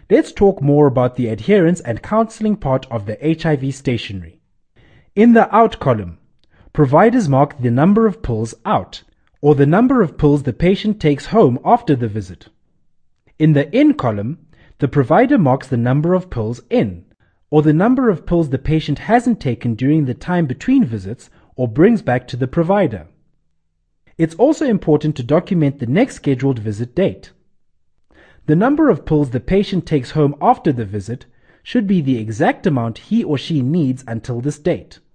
Let's talk more about the adherence and counseling part of the HIV stationery. In the out column, providers mark the number of pills out, or the number of pills the patient takes home after the visit. In the in column, the provider marks the number of pills in, or the number of pills the patient hasn't taken during the time between visits or brings back to the provider. It's also important to document the next scheduled visit date. The number of pills the patient takes home after the visit should be the exact amount he or she needs until this date.